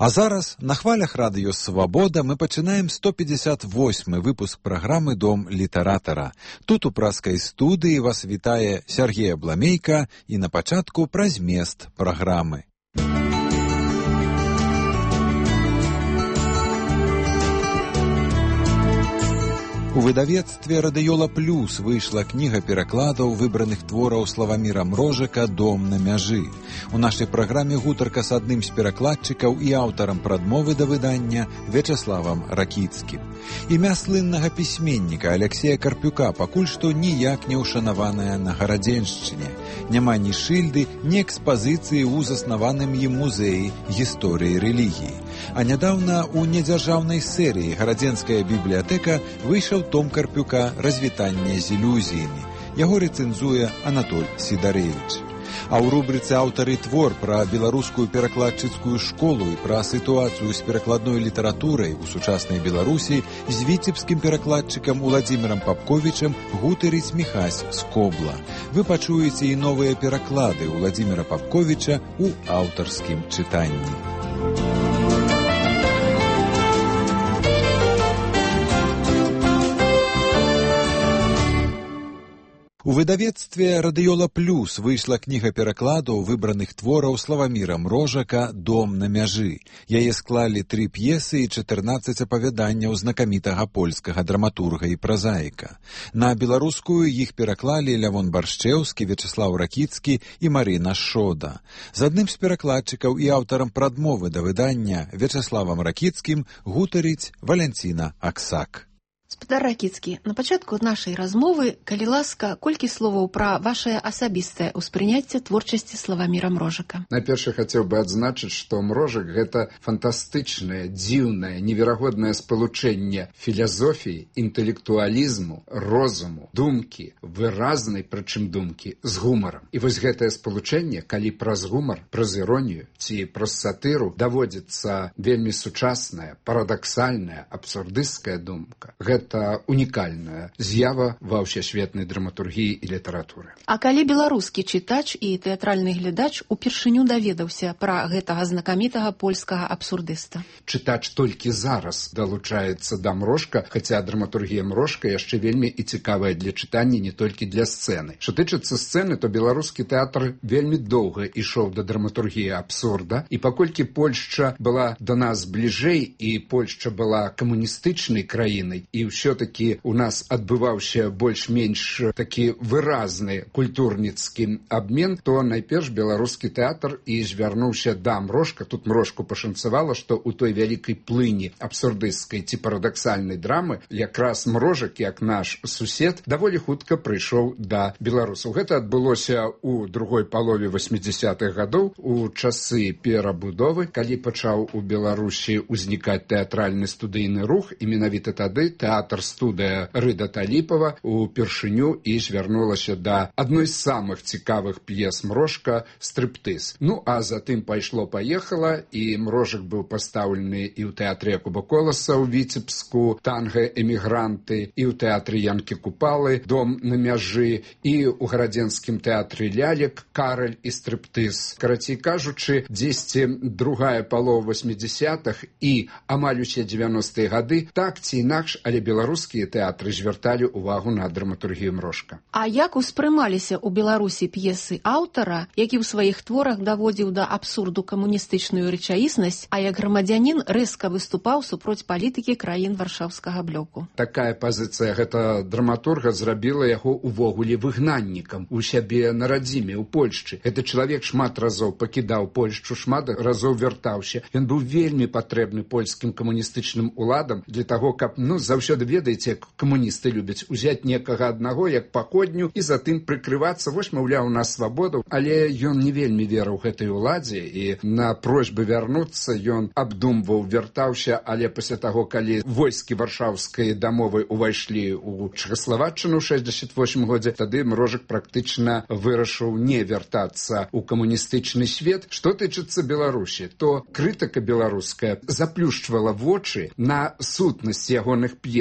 А зараз на хвалях радыё «Свабода» мы пачынаем 158-й выпуск праграмы «Дом літаратара». Тут у праскай студыі вас вітае Сергей Абламейка і на пачатку пра змест праграмы. У выдавецтве «Радыёла Плюс» выйшла кніга перакладаў выбраных твораў Славаміра Мрожака «Дом на мяжы». У нашай праграме гутарка з адным з перакладчыкаў і аўтарам прадмовы да выдання Вячаславам Ракіцкім. Імя слыннага пісьменніка Аляксея Карпюка пакуль што ніяк не ўшанаванае на Гарадзеншчыне. Няма ні шыльды, ні экспазіцыі ў заснаваным ім музеі гісторыі рэлігіі. А нядаўна ў недзяржаўнай серыі «Гарадзенская бібліятэка» выйшаў том Карпюка «Развітанне з ілюзіямі». Яго рэцэнзуе Анатоль Сідарэвіч. А ў рубрыцы «Аўтары твор» пра беларускую перакладчыцкую школу і пра сітуацыю з перакладной літаратурай у сучаснай Беларусі з віцебскім перакладчыкам Уладзімірам Папковічам гутарыць Міхась Скобла. Вы пачуеце і новыя пераклады Уладзіміра Папковіча ў аўтарскім чытанні. У выдавецтве «Радыёла Плюс» выйшла кніга перакладаў выбраных твораў Славаміра Мрожака «Дом на мяжы». Яе склалі 3 п'есы і 14 апавяданняў знакамітага польскага драматурга і празаіка. На беларускую іх пераклалі Лявон Баршчэўскі, Вячаслаў Ракіцкі і Марына Шода. З адным з перакладчыкаў і аўтарам прадмовы да выдання Вячаславам Ракіцкім гутарыць Валянціна Аксак. Спадар Ракіцкі, на пачатку нашай размовы, калі ласка, колькі словаў пра вашае асабістае ўспрыняцце творчасці Славаміра Мрожака. Найперш хацеў бы адзначыць, што Мрожак – гэта фантастычнае, дзіўнае, неверагоднае спалучэнне філазофіі, інтэлектуалізму, розуму, думкі, выразнай, прычым думкі, з гумарам. І вось гэтае спалучэнне, калі праз гумар, праз іронію ці праз сатыру даводзіцца вельмі сучасная, парадаксальная, абсурдысцкая думка, гэта унікальная з'ява ва ўсесветнай драматургіі і літаратуры. А калі беларускі чытач і тэатральны глядач упершыню даведаўся пра гэтага знакамітага польскага абсурдыста? Чытач толькі зараз далучаецца да Мрожка, хаця драматургія Мрожка яшчэ вельмі і цікавая для чытання, не толькі для сцэны. Што тычыцца сцэны, то беларускі тэатр вельмі доўга ішоў да драматургіі абсурда, і паколькі Польшча была да нас бліжэй, і Польшча была камуністычнай краінай, і ўсё-такі у нас адбываўся больш-менш такі выразны культурніцкі абмен, то найперш беларускі тэатр і звярнуўся да Мрожка. Тут Мрожку пашанцавала, што ў той вялікай плыні абсурдысцкай ці парадаксальнай драмы якраз Мрожак, як наш сусед, даволі хутка прыйшоў да беларусаў. Гэта адбылося ў другой палове 80-х гадоў, у часы перабудовы, калі пачаў у Беларусі ўзнікаць тэатральны студыйны рух, і менавіта тады тэатр-студыя Рыда Таліпова упершыню і звярнулася да адной з самых цікавых п'ес Мрожка «Стрыптыз». Ну, а затым пайшло-паехала, і Мрожак быў пастаўлены і ў тэатры Якуба Коласа ў Віцебску, «Танга-эмігранты», і ў тэатры Янкі Купалы, «Дом на мяжы», і ў гарадзенскім тэатры «Лялек», «Караль» і «Стрыптыз». Карацей кажучы, дзесьці другая палова 80-х і амаль усе 90-е гады так ці інакш, але беларускія тэатры звярталі ўвагу на драматургію Мрожка. А як успрымаліся ў Беларусі п'есы аўтара, які ў сваіх творах даводзіў да абсурду камуністычную рэчаіснасць, а як грамадзянін рэзка выступаў супроць палітыкі краін варшаўскага блоку? Такая пазіцыя гэта драматурга зрабіла яго увогуле выгнаннікам у сябе на радзіме, у Польшчы. Гэты чалавек шмат разоў пакідаў Польшчу, шмат разоў вяртаўся. Ён быў вельмі патрэбны польскім камуністычным уладам для таго, каб, заўсёды ведаеце, як камуністы любяць узяць некага аднаго, як паходню, і затым прыкрывацца. Вось, маўляў, у нас свабода. Але ён не вельмі верыў гэтай уладзе, і на просьбы вярнуцца ён абдумваў, вяртаўся, але пасля таго, калі войскі варшаўскай дамовы ўвайшлі ў Чэхаславаччыну ў 68 годзе, тады Мрожак практычна вырашыў не вяртацца ў камуністычны свет. Што тычыцца Беларусі, то крытыка беларуская заплюшчвала вочы на сутнасць ягоных п'ес.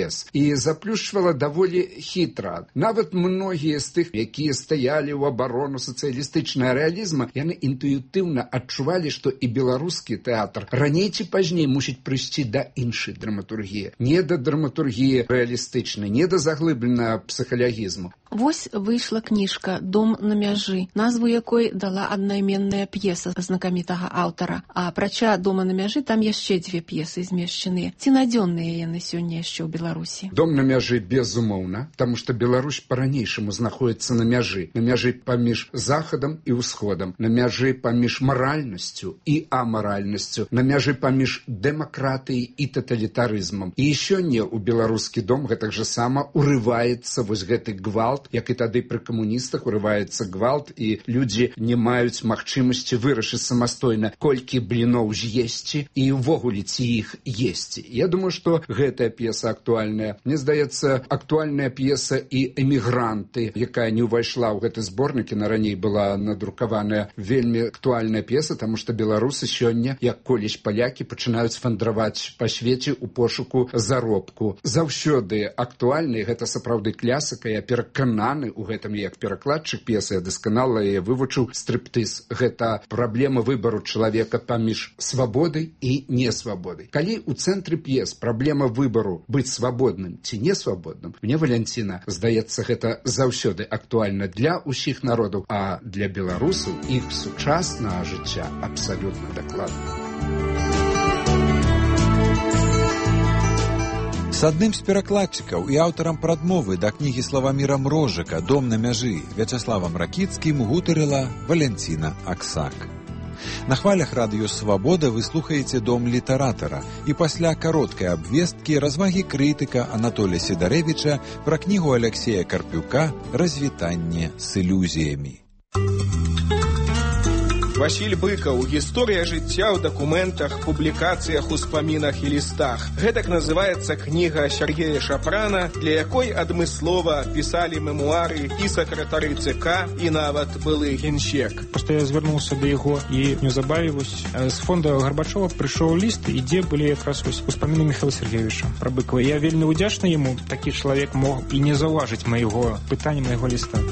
п'ес і заплюшчвала даволі хітра. Нават многія з тых, якія стаялі ў абарону сацыялістычнага рэалізма, яны інтуітыўна адчувалі, што і беларускі тэатр раней ці пазней мусіць прыйсці да іншай драматургіі. Не да драматургіі рэалістычнай, не да заглыбленага псіхалагізму. Вось выйшла кніжка «Дом на мяжы», назву якой дала аднайменная п'еса знакамітага аўтара. А апрача «Дома на мяжы» там яшчэ дзве п'есы змешчаныя. Ці надзённыя яны сёння яшчэ ў Беларусі? «Дом на мяжы» безумоўна, таму што Беларусь па-ранейшаму знаходіцца на мяжы. На мяжы паміж захадам і ўсходам, на мяжы паміж маральнасцю і амаральнасцю, на мяжы паміж дэмакратыяй і таталітарызмам. І сёння ў беларускі дом гэтак жа сама урываецца вось гэты гвалт, як і тады пры камуністах урываецца гвалт, і людзі не маюць магчымасці вырашыць самастойна, колькі бліноў з'есці і ўвогуле ці іх есці. Я думаю, што гэтая п'еса актуальная. Мне здаецца, актуальная п'еса і «Эмігранты», якая не ўвайшла ў гэты зборнік, на раней была надрукаваная, вельмі актуальная п'еса, таму што беларусы сёння, як колісь палякі, пачынаюць вандраваць па свеце ў пошуку заробку. Заўсёды актуальны, гэта сапраўды класіка, я перакананы у гэтым як перакладчык п'есы, я дасканала яе вывучыў. Стрыптыз — гэта праблема выбару чалавека паміж свабодай і несвабодай. Калі ў цэнтры п'ес праблема выбару быць свабодным ці несвабодным, мне, Валянціна, здаецца, гэта заўсёды актуальна для ўсіх народаў, а для беларусаў іх сучаснага жыцця абсалютна дакладна. С адным з перакладчыкаў і аўтарам прадмовы да кнігі Славаміра Мрожыка «Дом на мяжы» Вячаславам Ракіцкім гутарыла Валянціна Аксак. На хвалях радыё «Свабода» вы слухаеце «Дом літаратара» і пасля кароткай абвесткі развагі крытыка Анатолія Сідарэвіча пра кнігу Аляксея Карпюка «Развітанне з ілюзіямі». Васіль Быкаў. Гісторыя жыцця ў дакументах, публікацыях, успамінах і лістах. Гэтак называецца кніга Сергея Шапрана, для якой адмыслова пісалі мемуары і сакратары ЦК, і нават былы генсек. Просто я звярнуўся да яго і неўзабаве з фонда Гарбачова прыйшоў ліст, і дзе былі якраз успаміны Міхаіла Сергеевича пра Быкава. Я вельмі ўдзячны яму. Такі чалавек мог і не заўважыць майго пытання, майго ліста.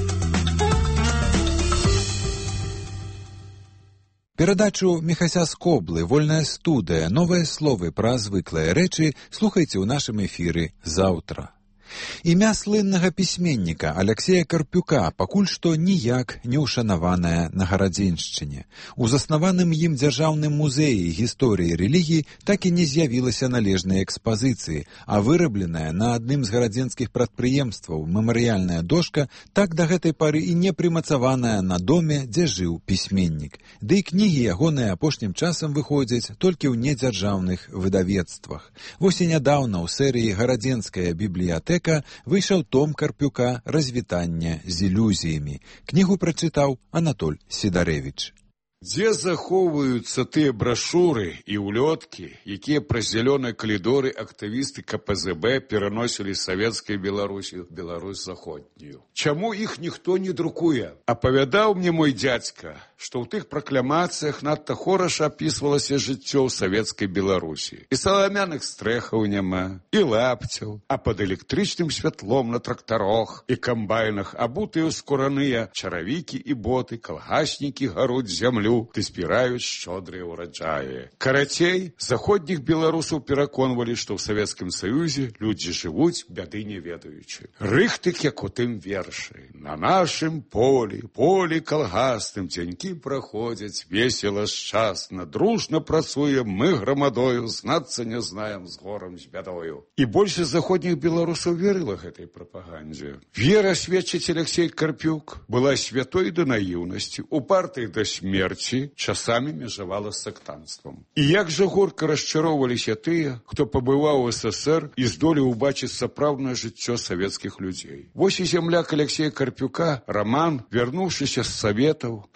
Перадачу Міхася Скоблы «Вольная студыя. Новыя словы пра звыклыя рэчы» слухайце ў нашым эфіры заўтра. Імя слыннага пісьменніка Аляксея Карпюка пакуль што ніяк не ўшанаванае на Гарадзеншчыне. У заснаваным ім дзяржаўным музеі гісторыі рэлігіі так і не з'явілася належнай экспазіцыі, а вырабленая на адным з гарадзенскіх прадпрыемстваў мемарыяльная дошка так да гэтай пары і не прымацаваная на доме, дзе жыў пісьменнік. Ды і кнігі ягоныя апошнім часам выходзяць толькі ў недзяржаўных выдавецтвах. Вось і нядаўна ў серыі «Гарадзенская бібліятэка» выйшаў том Карпюка «Развітанне з ілюзіямі». Кнігу прачытаў Анатоль Сідарэвіч. Дзе захоўваюцца тыя брашуры і ўлёткі, якія праз зялёныя калідоры актывісты КПЗБ пераносілі з савецкай Беларусі ў Беларусь заходнюю? Чаму іх ніхто не друкуе? Апавядаў мне мой дзядзька, што ў тых пракламацыях надта хораша апісвалася жыццё ў савецкай Беларусі. І саламяных стрэхаў няма, і лапцяў, а пад электрычным святлом на трактарах і камбайнах абутыя скураныя чаравікі і боты, калгаснікі гаруць зямлю, ды збіраюць шчодрыя ўраджаі. Карацей, заходніх беларусаў пераконвалі, што ў Савецкім Саюзе людзі жывуць, бяды не ведаючы. Рыхтык, як у тым вершы. На нашым полі калгасным дзянькі праходзяць, весела, шчасна, дружна працуем мы грамадою, знацца не знаем з горам, з бядою. І большасць заходніх беларусаў верыла гэтай прапагандзе. Вера, сведчыць Аляксей Карпюк, была святой да наіўнасці, упартай да смерці, часамі межавала з сектанствам. І як жа горка расчароўваліся тыя, хто пабываў у СССР і здолеў убачыць сапраўднае жыццё савецкіх людзей. Вось і зямляк Аляксея Карпюка, Раман, вярнуўшыся з Саветаў, апавядае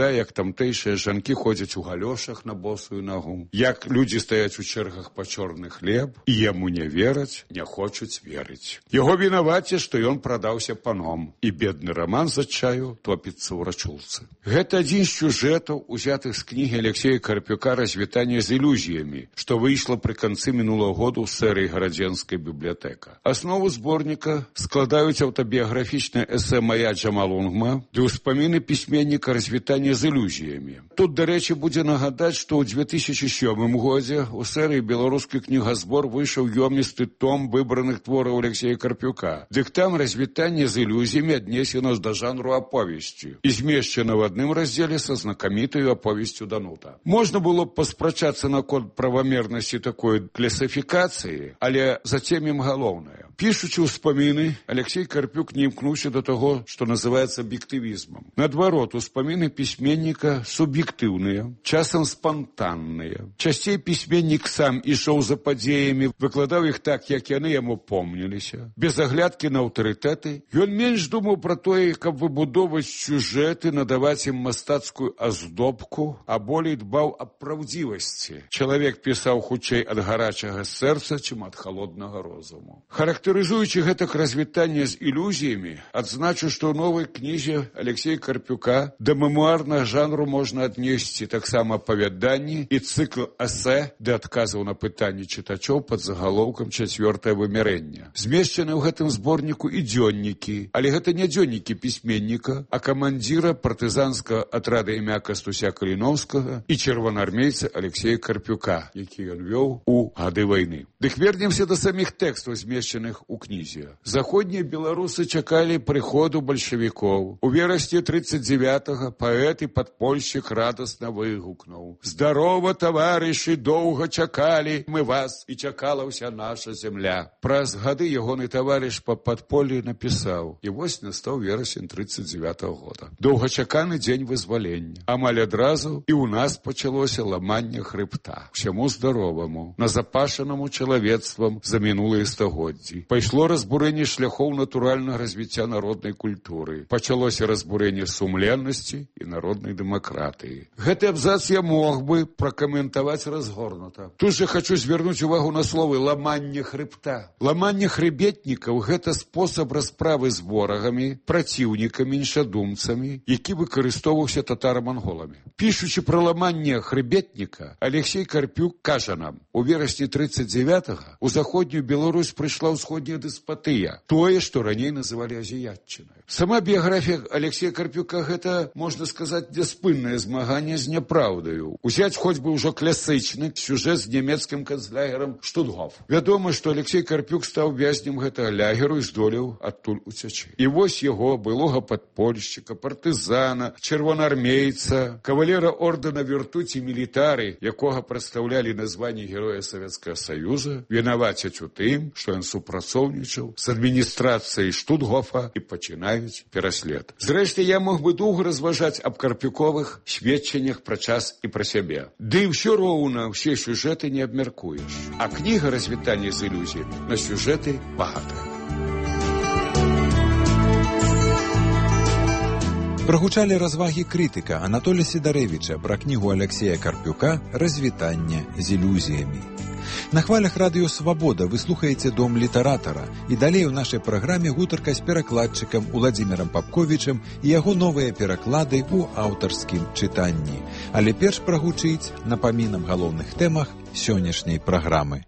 распавядае, як тамтэйшыя жанкі ходзяць у галёшах на босую нагу, як людзі стаяць у чэргах па чорны хлеб, і яму не вераць, не хочуць верыць. Яго вінаваце, што ён прадаўся паном, і бедны Раман з адчаю топіцца ў рачулцы. Гэта адзін з сюжэтаў, узятых з кнігі Алексея Карпюка «Развітанне з ілюзіямі», што выйшла пры канцы мінулага году ў серыі «Гарадзенская бібліятэка». Аснову зборніка складаюць аўтабіяграфічнае эсэ «Мая Джамалунгма» ды ўспаміны пісьменніка «Развітанне з ілюзіямі». Тут, дарэчы, будзе нагадаць, што ў 2007 годзе у серыі «Беларускі кнігазбор» выйшаў ёмісты том выбраных твораў Алексея Карпюка. Дык там «Развітанне з ілюзіямі» аднесена да жанру аповесці і змешчана в адным раздзеле са знакамітаю аповесцю Данута. Можна было б паспрачацца наконт правамернасці такой класіфікацыі, але зацемім галоўнае. Пішучы ўспаміны, Алексей Карпюк не імкнуўся да таго, што называецца аб'ектывізмам. Наадварот, успаміны пісьменніка суб'ектыўныя, часам спантанныя. Часцей пісьменнік сам ішоў за падзеямі, выкладаў іх так, як яны яму помніліся. Без аглядкі на аўтарытэты, ён менш думаў пра тое, каб выбудоўваць сюжэты, надаваць ім мастацкую аздобку, а болей дбаў аб праўдзівасці. Чалавек пісаў хутчэй ад гарачага сэрца, чым ад халоднага розуму. Характарызуючы гэтак развітанне з ілюзіямі, адзначу, што ў новай кнізе Алексея Карпюка да мемуарнага жанру можна аднесці таксама апавяданні і цыкл эсэ да адказаў на пытанні чытачоў пад загалоўкам «Чацвёртае вымярэнне». Змешчаны ў гэтым зборніку і дзённікі, але гэта не дзённікі пісьменніка, а камандзіра партызанскага атрада імя Кастуся Каліноўскага і чырвонаармейца Алексея Карпюка, які ён вёў у гады вайны. Дык вернемся да саміх тэкстаў, змешчаных у кнізе. Заходнія беларусы чакалі прыходу бальшавікоў. У верасні 39-го паэт і падпольшчык радасна выгукнуў: «Здарова, таварышы, доўга чакалі мы вас, і чакала ўся наша зямля». Праз гады ягоны таварыш па падполлі напісаў: і вось настаў верасень 39-го года. Доўгачаканы дзень вызвалення. Амаль адразу і ў нас пачалося ламанне хрыбта. Усяму здароваму, назапашанаму чалавецтвам за мінулыя стагоддзі. Пайшло разбурэнне шляхоў натуральнага развіцця народнай культуры. Пачалося разбурэнне сумленнасці і народнай дэмакратыі. Гэты абзац я мог бы пракаментаваць разгорнута. Тут же хочу звярнуць увагу на словы «ламанне хрыбта». Ламанне хрыбетнікаў – гэта спосаб расправы з ворагамі, праціўнікамі, іншадумцамі, які выкарыстоўваўся татаро-манголамі. Пішучы пра ламанне хрыбетніка, Алексей Карпюк кажа нам: у верасні 39-го у заходнюю Беларусь прыйшла ўсходняя дэспатыя, тое, што раней называлі азіятчынай. Сама біяграфія Алексея Карпюка – гэта, можна сказаць, няспыннае змаганне з няпраўдаю. Узяць хоць бы ўжо класычны сюжэт з нямецкім канцлягерам Штутгоф. Вядома, што Алексей Карпюк стаў вязнем гэтага лягеру і здолеў адтуль уцячы. І вось яго, былога падпольшчыка, партызана, чырвонаармейца, кавалера ордэна Віртуці мілітары, якога прадстаўлялі на званні Героя Савецкага Саюза, вінавацяць у тым, што ён супрацоўнічаў з адміністрацыяй Штутгофа і пачынаюць пераслед. Зрэшты, я мог бы доўга разважаць аб карпюковых сведчаннях пра час і пра сябе. Ды ўсё роўна, ўсе сюжэты не абмяркуеш. А кніга «Развітанне з ілюзіямі» на сюжэты багатая. Прагучалі развагі крытыка Анатолія Сідарэвіча пра кнігу Алексея Карпюка «Развітанне з ілюзіямі». На хвалях радыё «Свабода» вы слухаеце «Дом літаратара», і далей у нашай праграме гутарка з перакладчыкам Уладзімірам Папковічам і яго новыя пераклады ў аўтарскім чытанні. Але перш прагучыць напамінам галоўных тэмах сённяшняй праграмы.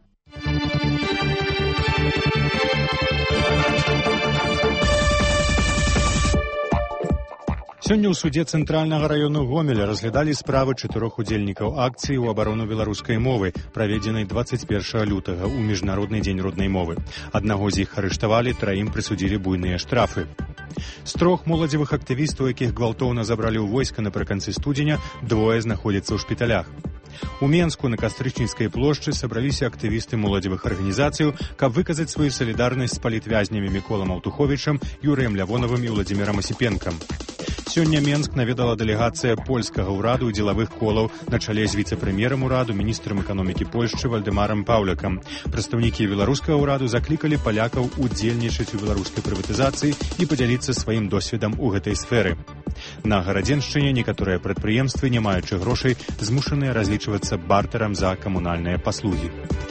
Сёння ў судзе Цэнтральнага раёну Гомеля разглядалі справы 4 удзельнікаў акцыі ў абарону беларускай мовы, праведзенай 21 лютага ў Міжнародны дзень роднай мовы. Аднаго з іх арыштавалі, 3 прысудзілі буйныя штрафы. З 3 моладзевых актывістаў, якіх гвалтоўна забралі ў войска напрыканцы студзеня, 2 знаходзяцца ў шпіталях. У Менску на Кастрычніцкай плошчы сабраліся актывісты моладзевых арганізацыяў, каб выказаць сваю салідарнасць з палітвязнямі Міколам Аўтуховічам, Юрыем Лявонавым і Владзімірам Асіпенкам. Сёння Менск наведала дэлегацыя польскага ўраду і дзелавых колаў на чале з віцэ-прэм'ерам ураду, міністрам эканомікі Польшчы Вальдэмарам Паўлякам. Прадстаўнікі беларускага ўраду заклікалі палякаў удзельнічаць у беларускай прыватызацыі і падзяліцца сваім досведам у гэтай сферы. На Гарадзеншчыне некаторыя прадпрыемствы, не маючы грошай, змушаныя разлічвацца бартэрам за камунальныя паслугі.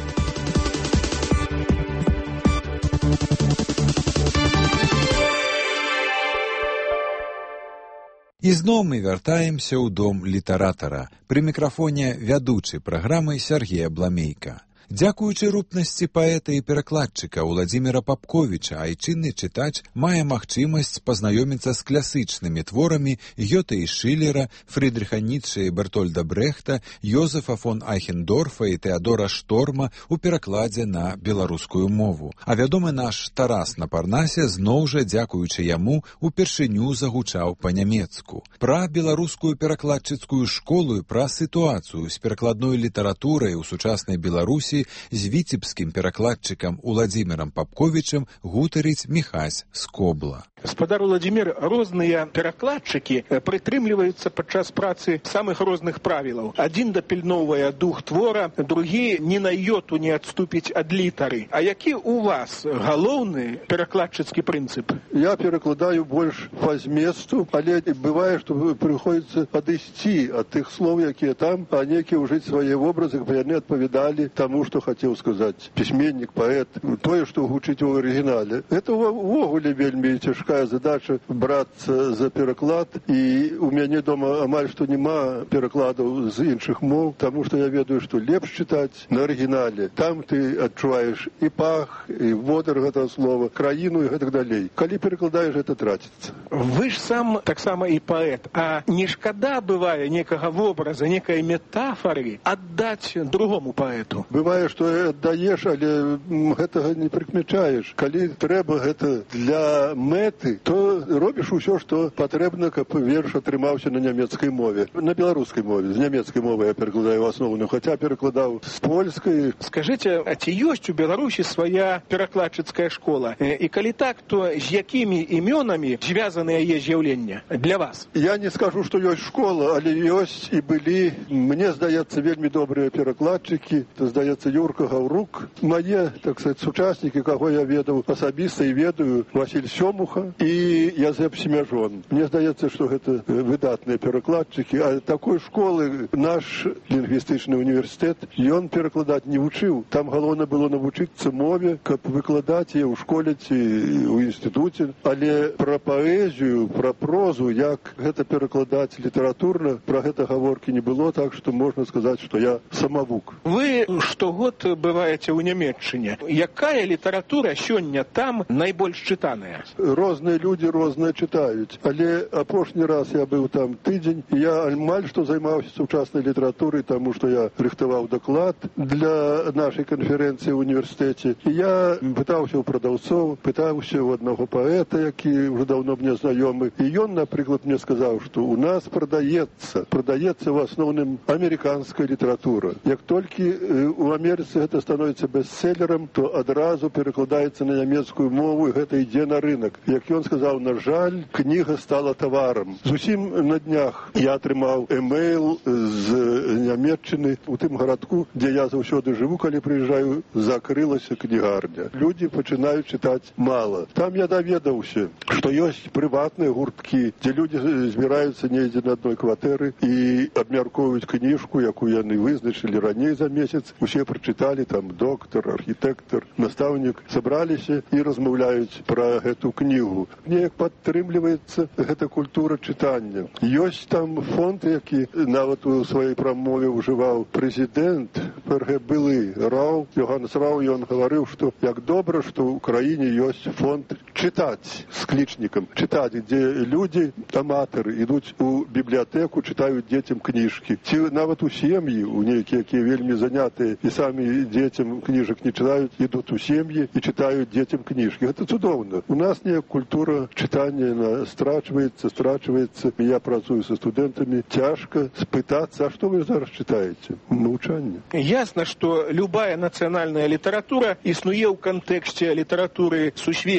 І зноў мы вяртаемся ў дом літаратара. Пры мікрафоне вядучы праграмы Сергея Бламейка. Дзякуючы рупнасці паэта і перакладчыка Уладзіміра Папковіча, айчынны чытач мае магчымасць пазнаёміцца з класычнымі творамі Гёте і Шылера, Фрыдрыха Ніцше і Бертольда Брэхта, Йозефа фон Айхендорфа і Тэадора Шторма ў перакладзе на беларускую мову. А вядомы наш Тарас на Парнасе зноў жа, дзякуючы яму, упершыню загучаў па-нямецку. Пра беларускую перакладчыцкую школу і пра сітуацыю з перакладной літаратурай у сучаснай Беларусі з віцебскім перакладчыкам Уладзімірам Папковічам гутарыць Міхась Скобла. Гаспадар Уладзімір, розныя перакладчыкі прытрымліваюцца падчас працы самых розных правілаў. Адзін дапільноўвае дух твора, другі ні на йоту не адступіць ад літары. А які у вас галоўны перакладчыцкі прынцып? Я перакладаю больш па зместу, але бывае, што прыходзіцца адысці ад тых слоў, якія там, а некі ўжыць свае вобразы, бо яны адпавядалі таму, што хацеў сказаць пісьменнік, паэт, тое, што гучыць у арыгінале. Это ўвогуле вельмі цяжкая задача брацца за пераклад, і у мяне дома амаль што няма перакладаў з іншых моў, таму што я ведаю, што лепш чытаць на арыгінале. Там ты адчуваеш і пах, і водар гэтага слова, краіну і гэтак далей. Калі перакладаеш, гэта траціцца. Вы ж сам таксама і паэт, а не шкада бывае некага вобраза, некай метафары аддаць другому паэту? Бывае, што аддаеш, але гэтага не прыкмячаеш. Калі трэба гэта для мэты, то робіш усё, што патрэбна, каб верш атрымаўся на нямецкай мове. На беларускай мове. З нямецкай мовы я перакладаю в асноўным, хаця перакладаў з польскай. Скажыце, а ці ёсць у Беларусі свая перакладчыцкая школа? І калі так, то з якімі імёнамі звязаны яе з'яўлення для вас? Я не скажу, што ёсць школа, але ёсць і былі, мне здаецца, вельмі добрыя перакладчыкі. Здаецца, Юрка Гаўрук. Мае, так сказать, сучаснікі, каго я ведаў асабіста і ведаю, Васіль Сёмуха і Язэп Семяжон. Мне здаецца, што гэта выдатныя перакладчыкі, а такой школы наш лінгвістычны універсітэт, ён перакладаць не вучыў. Там галоўна было навучыцца мове, каб выкладаць яе ў школе ці ў інстытуце. Але пра паэзію, пра прозу, як гэта перакладаць літаратурна, пра гэта гаворкі не было, так што можна сказаць, што я самавук. Вы штогод бываеце ў Нямецчыне. Якая літаратура сёння там найбольш чытаная? Розныя людзі розныя чытаюць. Але апошні раз я быў там тыдзень, і я амаль што займаўся сучаснай літаратурай, таму што я рыхтаваў даклад для нашай канферэнцыі ў універсітэце. І я пытаўся ў прадаўцоў, пытаўся ў аднаго паэта, які ўжо даўно мне знаёмы. І ён, напрыклад, мне сказаў, што ў нас прадаецца ў асноўным амерыканская літаратура. Як толькі у Амерыцы гэта становіцца бестселерам, то адразу перакладаецца на нямецкую мову, і гэта ідзе на рынок. Як ён сказаў, на жаль, кніга стала таварам. Зусім на днях я атрымаў эмейл з Нямецчыны у тым гарадку, дзе я заўсёды жыву, калі прыязджаю, закрылася кнігарня. Людзі пачынаюць чытаць мала. Там я даведаўся, што ёсць прыватныя гурткі, дзе людзі збіраюцца недзе на адной кватэры і абмяркоўваюць кніжку, якую яны вызначылі раней за месяц. Усе прачыталі, там доктар, архітэктар, настаўнік, сабраліся і размаўляюць пра гэту кнігу. Неяк падтрымліваецца гэта культура чытання. Ёсць там фонд, які нават у сваёй прамове ўжываў прэзідэнт ФРГ былы Рау, Йоганнес Рау, ён гаварыў, што як добра, што ў краіне ёсць фонд чытаць з клічнікам. Чытаць, дзе людзі, аматары, ідуць у бібліятэку, чытаюць дзецям кніжкі. Ці нават у сем'і, у нейкія, якія вельмі занятыя і самі дзецям кніжак не чытаюць, ідуць у сем'і і чытаюць дзецям кніжкі. Гэта цудоўна. У нас неяк культура чытання страчваецца. Я працую са студэнтамі. Цяжка спытацца, а што вы зараз чытаеце? Маўчанне. Ясна, што любая нацыянальная літаратура існуе ў кантэксце літаратуры сусветнай.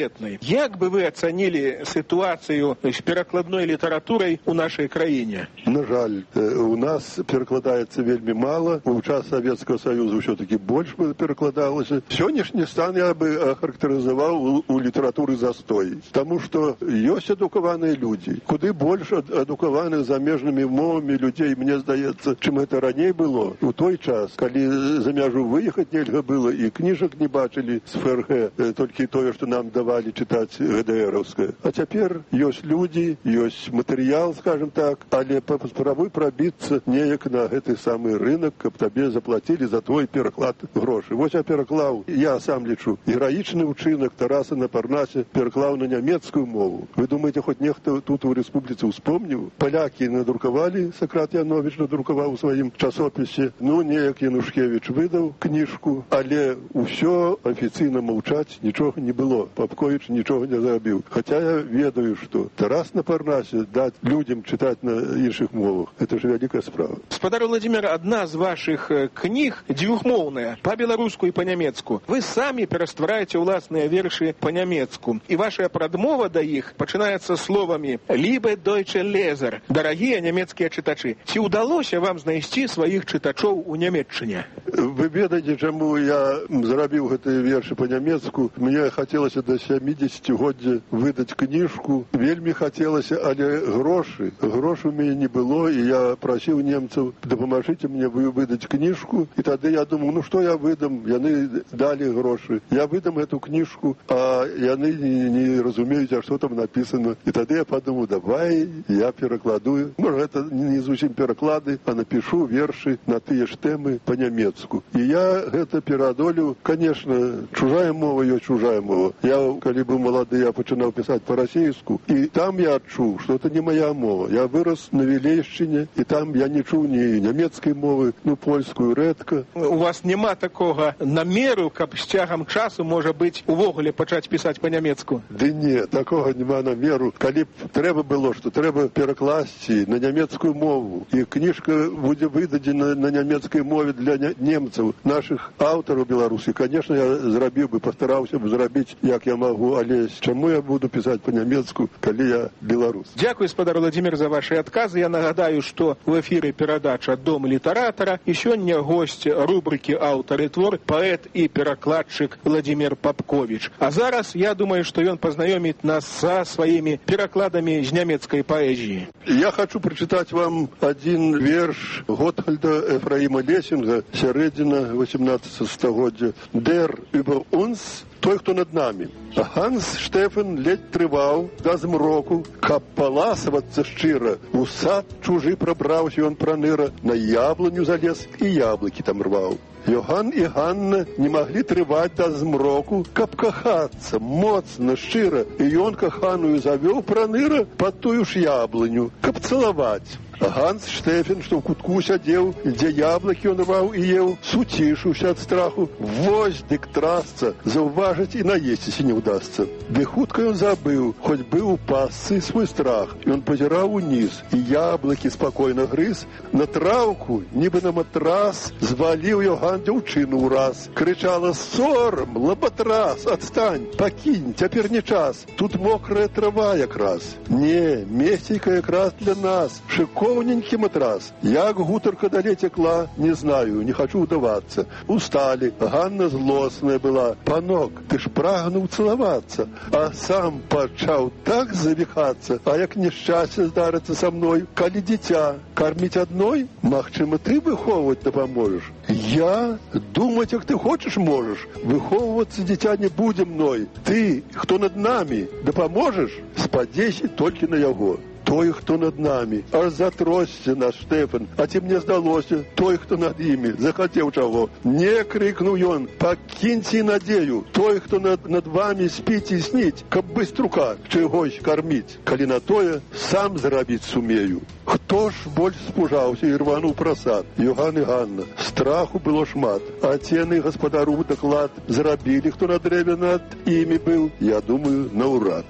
Як бы вы ацанілі сітуацыю з перакладной літаратурай у нашай краіне? На жаль, у нас перакладаецца вельмі мала. У час Савецкага Саюзу ўсё-таки больш перакладалася. Сённяшні стан я бы ахарактарызаваў у літаратуры застой. Таму што ёсць адукаваныя людзі. Куды больш адукаваных замежнымі мовамі людзей, мне здаецца, чым гэта раней было. У той час, калі за мяжу выехаць нельга было і кніжак не бачылі з ФРГ, толькі тое, што нам давалі чытаць ГДРаўскае. А цяпер ёсць людзі, ёсць матэрыял, скажем так, але паспрабуй прабіцца неяк на гэты самы рынок, каб табе заплацілі за твой пераклад грошы. Вось я пераклаў, я сам лічу, гераічны ўчынак Тараса на Парнасе пераклаў на нямецкую мову. Вы думаеце, хоць нехта тут у рэспубліцы ўспомніў? Палякі надрукавалі, Сократ Яновіч надрукаваў у сваім часопісе. Ну, неяк Янушкевіч выдаў кніжку, але ўсё афіцыйна маўчаць, нічога не было. Папковіч нічога не зрабіў. Хаця я ведаю, што Тарас на Парнасе даць людзям чытаць на іншых мовах. Это ж вялікая справа. Спадар Владимир, одна з ваших кніг дзвюхмоўная, па-беларуску і па-нямецку. Вы самі пераствараеце ўласныя вершы па-нямецку. І ваша прадмова да іх пачынаецца словамі «Liebe deutsche Leser», дарагія нямецкія чытачы. Ці ўдалося вам знайсці сваіх чытачоў у Нямецчыне? Вы ведаеце, чаму я зрабіў гэтыя вершы па-нямецку? Мне хацелася да 70-годдзя выдаць кніжку. Вельмі хацелася, але грошы у мяне не было, і я прасіў немцаў, дапамажыце мне выдаць кніжку. І тады я думаў, ну што я выдам? Яны далі грошы. Я выдам эту кніжку, а яны не разумеюць, а што там напісана. І тады я падумаў, давай я перакладу. Можа, гэта не зусім пераклады, а напішу вершы на тыя ж тэмы па-нямецку. І я гэта пераадолеў. Конечно, чужая мова ёсць чужая мова. Я, калі быў малады, я пачынаў пісаць па-расейску, і там я адчуў, што это не моя мова. Я вырас на Вілейшчыне, і там я не чуў ні нямецкай мовы, ну, польскую рэдка. У вас няма такога намеру, каб з цягам часу, можа быць, увогуле пачаць пісаць па-нямецку? Ды не, такога няма намеру. Калі б трэба было, што трэба перакласці на нямецкую мову, і кніжка будзе выдадзена на нямецкай мове для немцаў, нашых аўтараў беларускіх, конечно, я зрабіў бы, пастараўся б зрабіць, як я магу, але чаму я буду пісаць па-нямецку, калі я беларус? Дякую, спадар Владимир, за ваши отказы. Я нагадаю, что в эфире передача «Дом литератора» и сегодня гость рубрики «Аўтар і твор» поэт и перакладчик Владимир Папкович. А зараз, я думаю, что он познакомит нас со своими перакладами из немецкой поэзии. Я хочу прочитать вам один верш Готхальда Ефраима Лессинга, сярэдзіна 18 стагоддзя. «Der über uns», той, хто над намі. Ганс Штефан ледь трываў да змроку, каб паласавацца шчыра. У сад чужы прабраўся ён праныра, на яблыню залез і яблыкі там рваў. Йоган і Ганна не маглі трываць да змроку, каб кахацца моцна, шчыра, і ён каханую завёў праныра пад тую ж яблыню, каб цалаваць. Ганс Штефан, што ў кутку сядзеў, дзе яблыкі ён рваў і еў, суцішыўся ад страху. Вось дык трасца, заўважыць і наесціся не ўдасца. Ды хутка ён забыў, хоць быў у пасцы свой страх. Ён пазіраў уніз, і яблыкі спакойна грыз. На траўку, нібы на матрас, зваліў Йоган дзяўчыну ўраз. Крычала: «Сорам, лабатрас, адстань, пакінь, цяпер не час. Тут мокрая трава якраз». Не, месцейка якраз для нас, шыкоўненькі матрас. Як гутарка далей цякла, не знаю, не хачу ўдавацца. Усталі, Ганна злосная была. «Панок, ты ж прагнуў цалавацца». А сам пачаў так завіхацца. А як няшчасце здарыцца са мной, калі дзіця карміць адной, магчыма, ты выхоўваць дапаможаш. Я? Думаць, як ты хочаш, можаш. Выхоўвацца дзіця не будзе мной. Ты, хто над намі, дапаможаш? Спадзейся толькі на яго. Той, хто над намі, аж затросся наш Штефан, а ці мне здалося, той, хто над імі, захацеў чаго. Не, крикнуў ён, пакіньце надзею, той, хто над вамі спіць і сніць, каб быструка чыгось карміць, калі на тое сам зрабіць сумею. Хто ж больш спужаўся і рвануў прасад? Йоган і Ганна. Страху было шмат, а цены гаспадару даклад зрабілі, хто на дрэве над імі быў, я думаю, наўрад.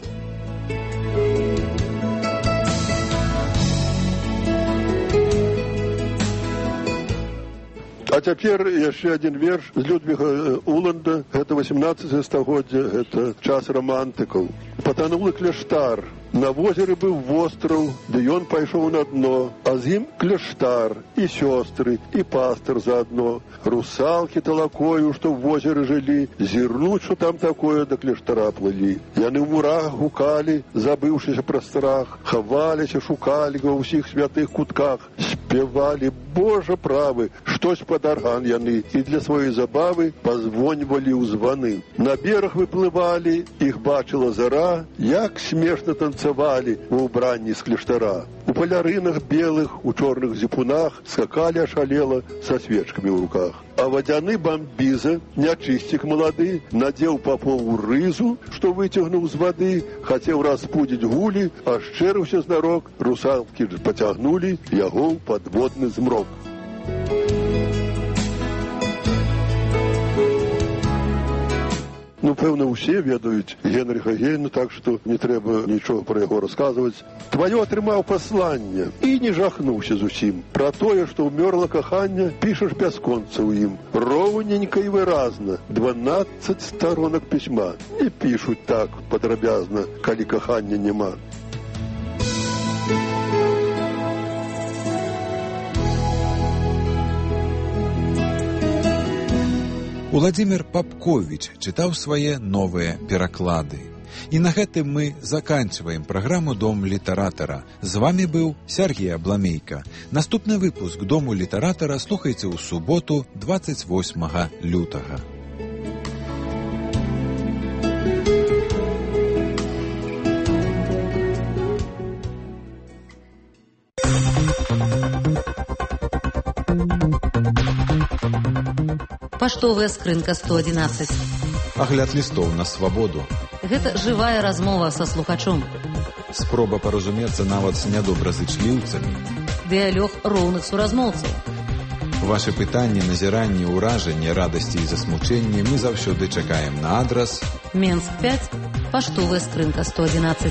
А цяпер яшчэ адзін верш з Людвіга Уланда. Гэта 18 стагоддзя, гэта час романтыкаў. Патанулы кляштар. На возеры быў востраў, ды ён пайшоў на дно, а з ім кляштар, і сёстры, і пастыр заадно. Русалкі талакою, што ў возеры жылі, зірнуць, што там такое, да кляштара плылі. Яны ў мурах гукалі, забыўшыся пра страх, хаваліся, шукалі ва ўсіх святых кутках, спявалі, Божа правы, штось пад арган яны, і для сваёй забавы пазвоньвалі ў званы. На бераг выплывалі, іх бачыла зара, як смешна танцавалі у ўбранні з кляштара. У палярынах белых, у чорных зіпунах скакалі ашалела са свечкамі ў руках. А вадзяны бамбіза, нячысцік малады, надзеў папову рызу, што выцягнуў з вады, хацеў распудзіць гулі, а шчэрыўся знарок, русалкі ж пацягнулі яго ў падводны змрок. Ну, пэўна, усе ведаюць Генрыха Гейна, так што не трэба нічога пра яго расказваць. Тваё атрымаў пасланне і не жахнуўся зусім. Пра тое, што ўмёрла каханне, пішаш бясконца ў ім. Роўненька і выразна. 12 старонак пісьма. Не пішуць так падрабязна, калі кахання няма. Уладзімір Папковіч чытаў свае новыя пераклады. І на гэтым мы заканчваем праграму «Дом літаратара». З вамі быў Сергій Абламейка. Наступны выпуск «Дому літаратара» слухайце ў суботу 28 лютага. Паштовая скрынка 111. Агляд лістоў на свабоду. Гэта жывая размова са слухачом. Спроба паразумецца нават з нядобразычліўцамі. Дыялог роўных суразмоўцаў. Вашы пытанні, назіранні, ўражанні, радасці і засмучэнні мы заўсёды чакаем на адрас Менск 5, паштовая скрынка 111.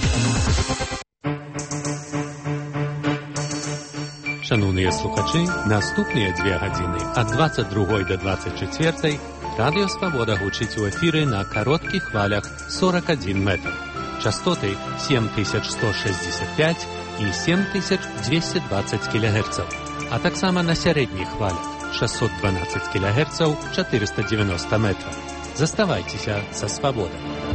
Шановныя слухачы, наступныя 2 гадзіны ад 22 до 24 Радыё Свабода гучыць у эфіры на кароткіх хвалях 41 метр. Частоты 7165 і 7220 кГц, а таксама на сярэдніх хвалях 612 кГц 490 метров. Заставайцеся са Свабодай.